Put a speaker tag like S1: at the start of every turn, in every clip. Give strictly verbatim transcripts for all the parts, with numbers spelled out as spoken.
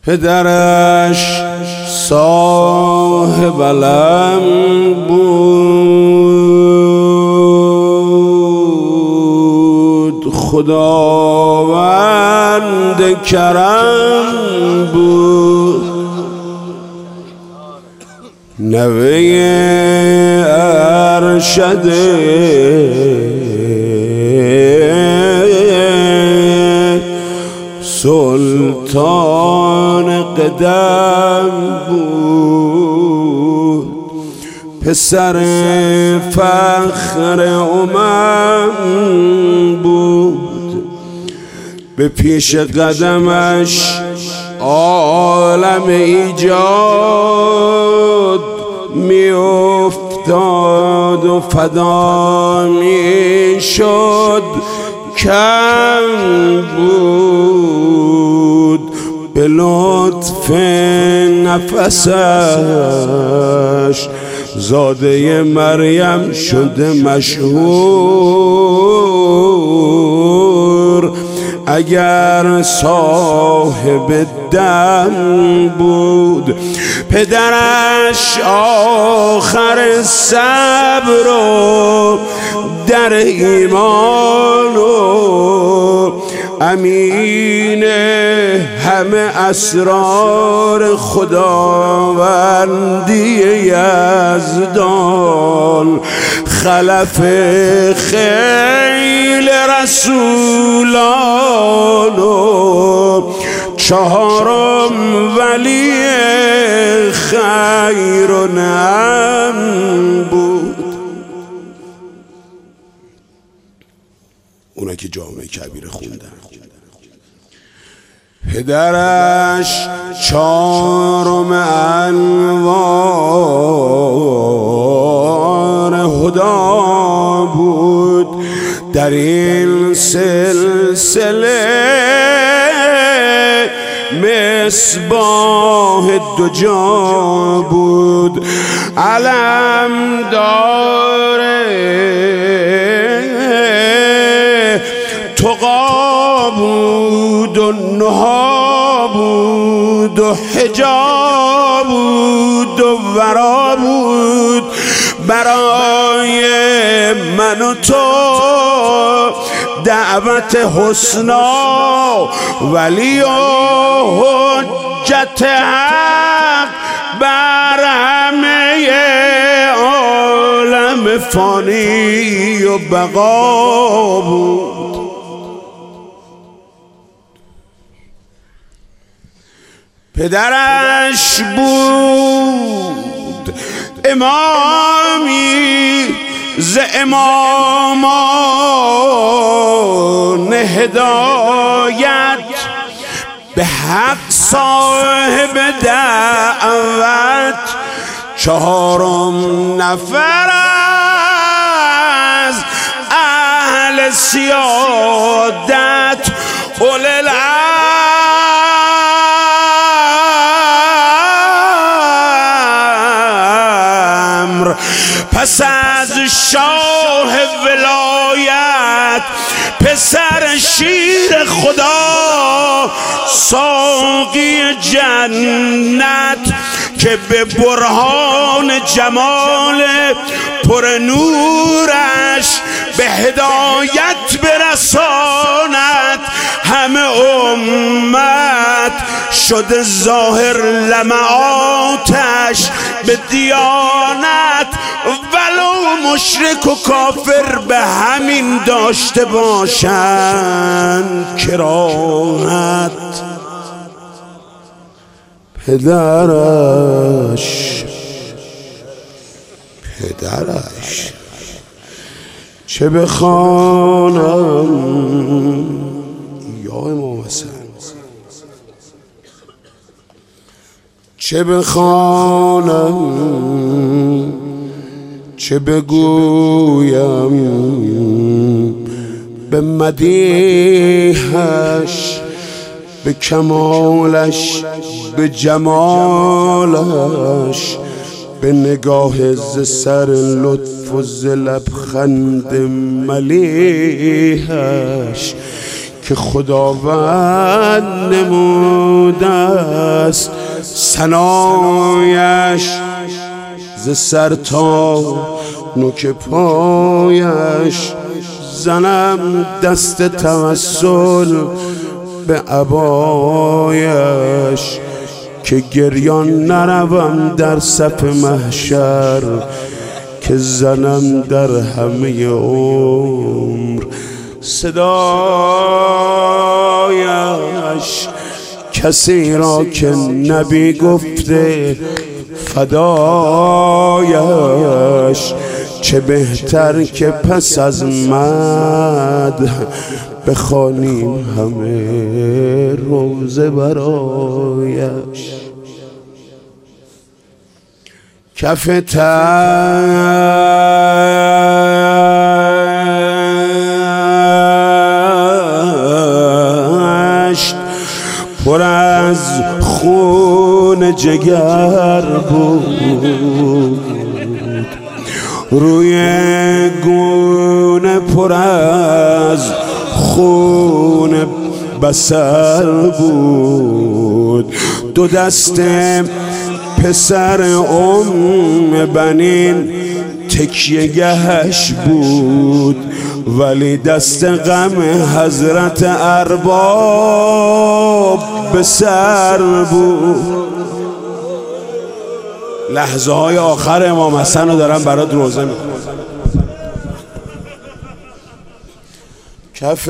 S1: پدرش صاحب علم بود، خداوند کرم بود، نوه ارشد سلطان قدم بود، پسر فخر امم بود، به پیش قدمش عالم ایجاد می افتاد و فدا می شد، کم بود به لطف نفسش، زاده مریم شده مشهور، اگر صاحب دم بود. پدرش آخر صبر و در ایمان و امین همه اسرار خداوندی یزدان، خلف خیل رسولان و چهارم ولی خیر و نعم بود. اونا که جامعه کبیر خوندن. پدرش چهارم انوار هدا بود، در این سلسله مصباح دو جا بود، علم داره تقا بود و نها بود و حجاب بود و ورا بود، برای من و تو دعوت حسنا ولی و حجت حق بر همه عالم فانی و بقا بود. پدرش بود امامی ز امامان هدایت، به حق صاحب دعوت، چهارم نفر از اهل سیادت، اولي الامر، پس از شاه ولایت، پسر شیر خدا، ساقی جنت، که به برهان جمال پر نورش به هدایت برساند همه امت، شده ظاهر لمعاتش به دیانت، ولو مشرک و کافر به همین داشته باشند کراهت. پدرش پدرش چه بخوانم یا امام حسن، چه بخوانم چه بگویم به مدیحش، به کمالش، به جمالش، به نگاه ز سر لطف و ز لبخند ملیحش، که خداوند نمود آلوده است ثنایش، ز سر تا نوک پایش زنم دست توسل به عبایش، که گریان نروم در صف محشر، که زنم در همه عمر صدایش. کسی را که نبی گفته فدایش، چه بهتر که پس از مدح بخوانیم همه روزه برایش. کف تشت پر از خون جگر بود، روی گونه پر از خون بصر بود. دو دست پسر ام بنین تکیه گهش بود، ولی دست غم حضرت ارباب به سر بود. لحظه های آخر امام حسن رو دارم برات روزه میکنم. کف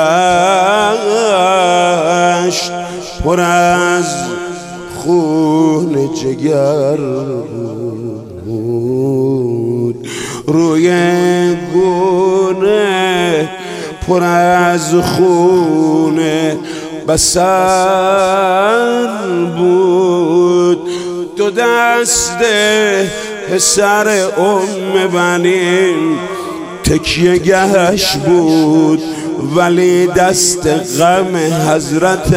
S1: تشت پر از خون جگر بود، روی گونه پر از خون بصر بود. دو دست پسر ام بنین تکیه گهش بود، ولی دست غم حضرت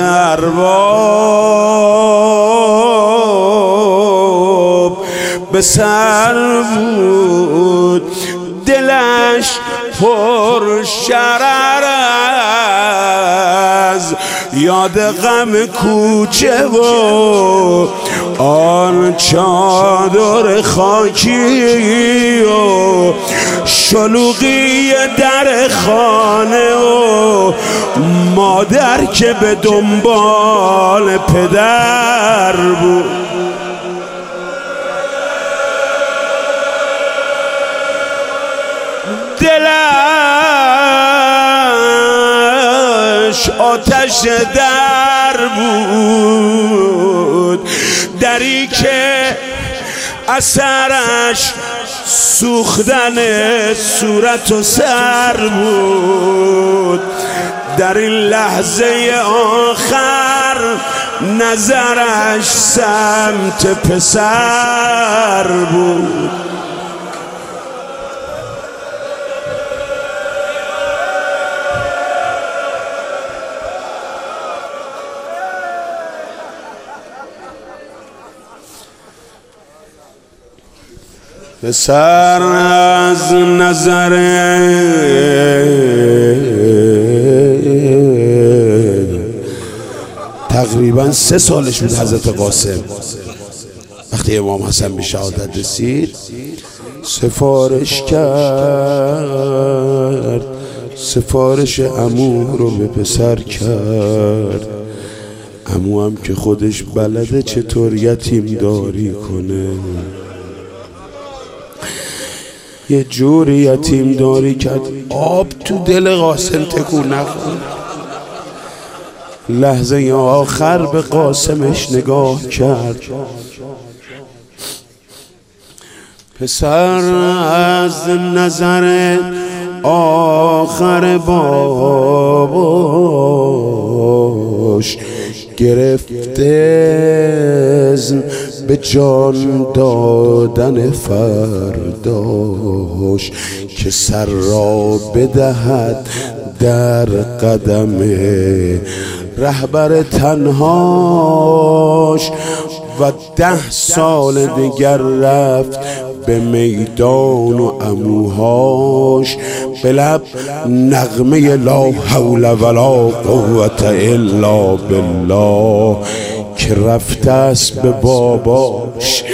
S1: ارباب به سر بود. دلش پر شرر از یاد غم کوچه و آن چادر خاکی و شلوغی در خانه و مادر که به دنبال پدر بود. دلش آتش در بود، دری که اثرش سوختن صورت و سر بود. در این لحظه آخر نظرش سمت پسر بود. پسر از نظر تقریبا سه سالش بود حضرت قاسم وقتی امام حسن به شهادت رسید سفارش کرد، سفارش عمو رو به پسر کرد. عمو هم که خودش بلده چطور یتیم داری کنه، یه جوری یتیم داری کرد آب تو دل قاسم تکون نخورد. لحظه آخر به قاسمش نگاه کرد. پسر از نظر آخر باباش گرفته به جان دادن فرداش، که سر را بدهد در قدم رهبر تنهاش. و ده سال دیگر رفت به میدان و عموهاش، به لب نغمه لا حول ولا قوة الا بالله که رفته است به باباش.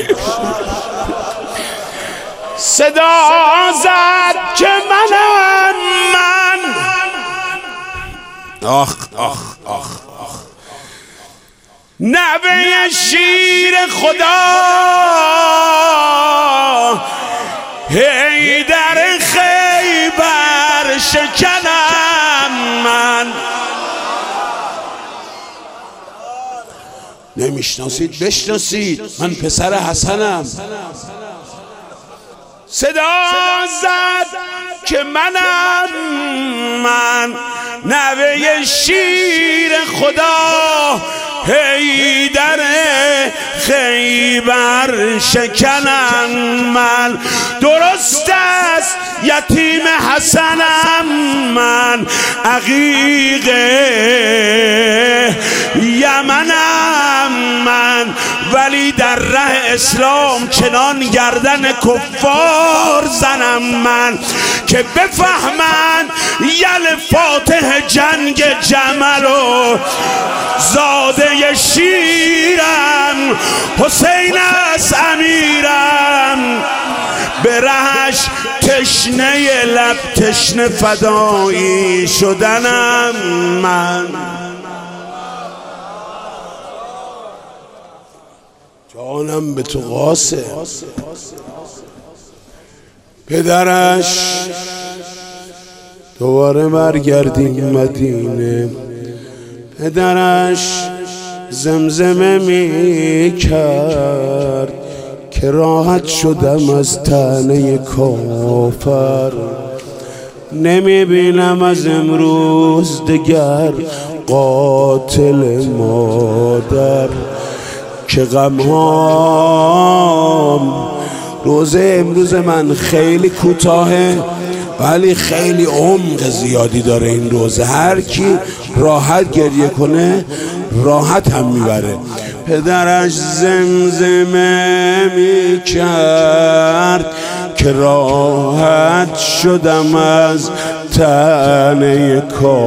S1: صدا زد که منم من. آخ آخ آخ آخ نوه شیر خدا هی در خیبر شکنم من. نمیشناسید بشناسید، من پسر حسنم. صدا زد که منم من نوه شیر خدا هی در خیبر شکنم من. درست است یتیم حسنم من، عقیق یمنم من، ولی در ره اسلام چنان گردن کفار زنم من که بفهمن یل فاتح جنگ جمل و زاده شیرم حسین است امیرم. به رهش تشنه لب تشنه فدایی شدنم من. جانم به تو قاسه. پدرش دوباره برگردیم مدینه. پدرش زمزمه می کرد که راحت شدم از طعنه کافر. نمی بینم از امروز دگر قاتل مادر که غمهام. روزه امروز من خیلی کوتاهه ولی خیلی عمق زیادی داره این روزه. هر کی راحت گریه کنه راحت هم میبره. پدرش زمزمه می کرد که راحت شدم از طعنه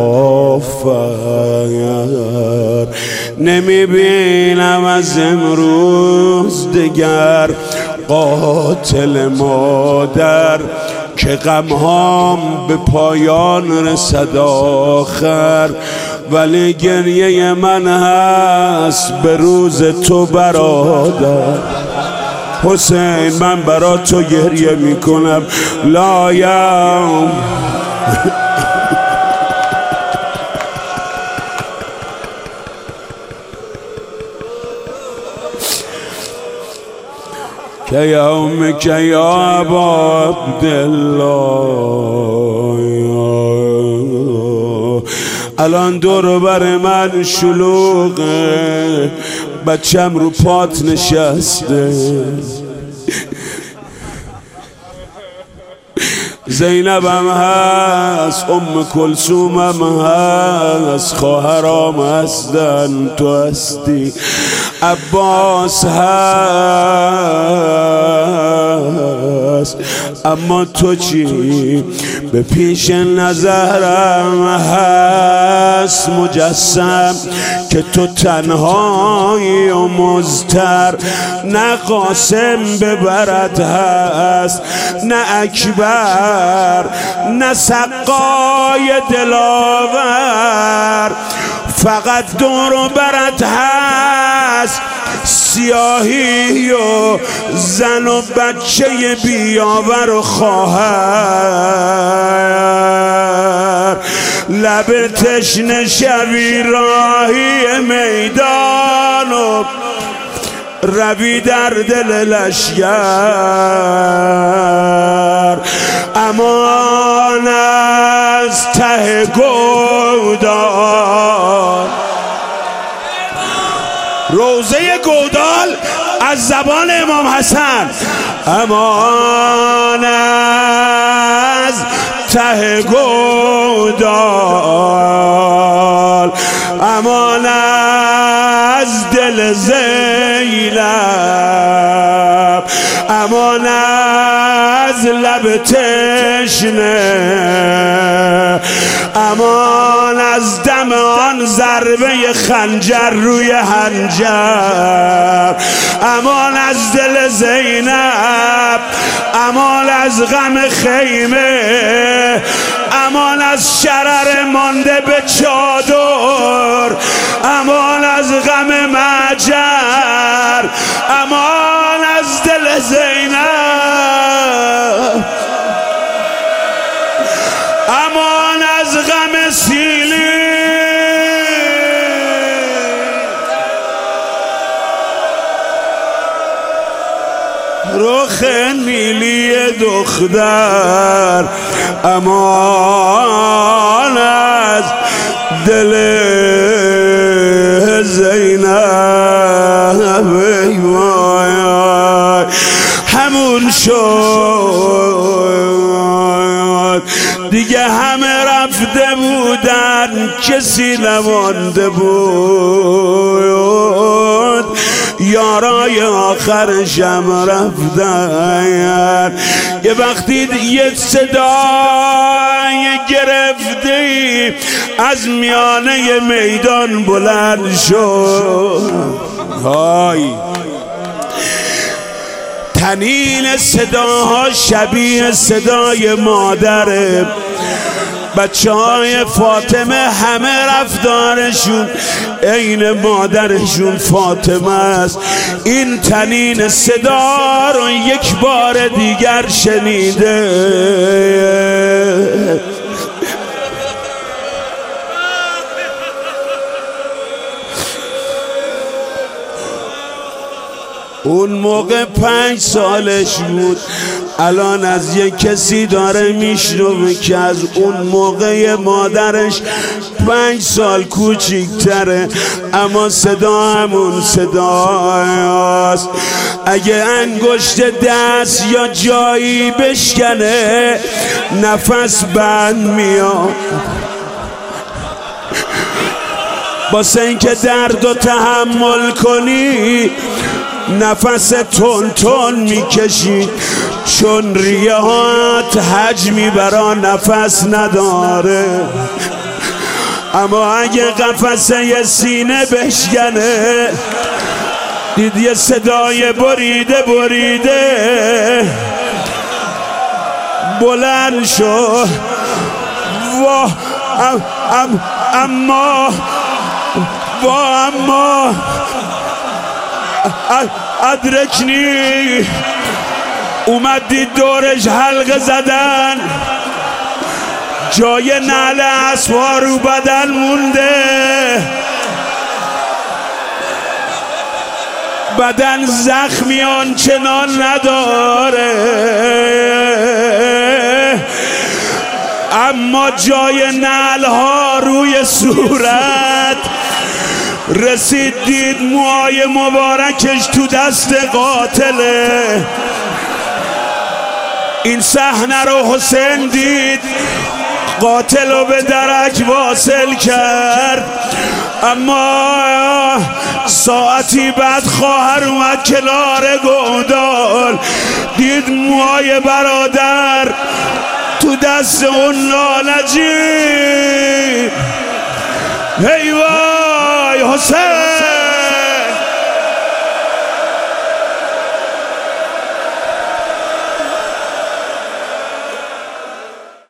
S1: کافر. نمی بینم از امروز دگر قاتل مادر که غمهام به پایان رسد آخر. ولی گریه من هست به روز تو برادر حسین. من برا تو گریه میکنم لایم. که یوم که یا ابا عبدالله. الان دور بر من شلوغه، بچم رو پات نشسته. زینبم هست، ام کلثومم هست، خواهرام هستن تو هستی، عباس هست، اما تو چی؟ به پیش نظرم هست مجسم که تو تنهایی و مضطر. نه قاسم ببرد هست، نه اکبر، نه سقای دلاور، فقط دور برد هست سیاهی و زن و بچه بیاور و خواهر. لب تشنه شوی راهی میدان و روی در دل لشگر. امان از ته گودال، روزه گودال از زبان امام حسن. امان از ته گودال، امان از دل زینب، امان از لب تشنه، امان از دم آن دادن ضربه خنجر روی هنجر. امان از دل زینب، امان از غم خیمه، امان از شرر مانده به چادر، امان از غم مجر، امان از دل زینب، امان از غم سیلی. رخ نیلی دختر، امان از دل زینب. همون شد دیگه همه رفته بودن، کسی نمانده بود، یارای آخرشم رفتن. یه وقتی یه صدای گرفتی از میانه میدان بلند شد، های تنین صداها شبیه صدای مادره. بچه های فاطمه همه رفتارشون عین مادرشون فاطمه است. این تنین صدا رو یک بار دیگر شنیده. اون موقع پنج سالش بود، الان از یک کسی داره میشنوه که از اون موقع مادرش پنج سال کوچیکتره، اما صدا همون صداست. اگه انگشت دست یا جایی بشکنه نفس بند میاد، واسه اینکه درد و تحمل کنی نفس تون تون میکشی، چون ریهات حجمی برا نفس نداره. اما اگه قفسه سینه بشکنه دید یه صدای بریده بریده بلند شد. واه ام ام اما واه اما ادرکنی. اومد دید دورش حلقه زدن، جای نعل اسب‌ها رو بدن مونده، بدن زخمی آنچنان نداره، اما جای نعل‌ها روی صورت رسید. دید موهای مبارکش تو دست قاتله. این صحنه رو حسین دید، قاتل رو به درک واصل کرد. اما ساعتی بعد خواهر اومد کنار گودال، دید موهای برادر تو دست اون لالجی. هی وای حسین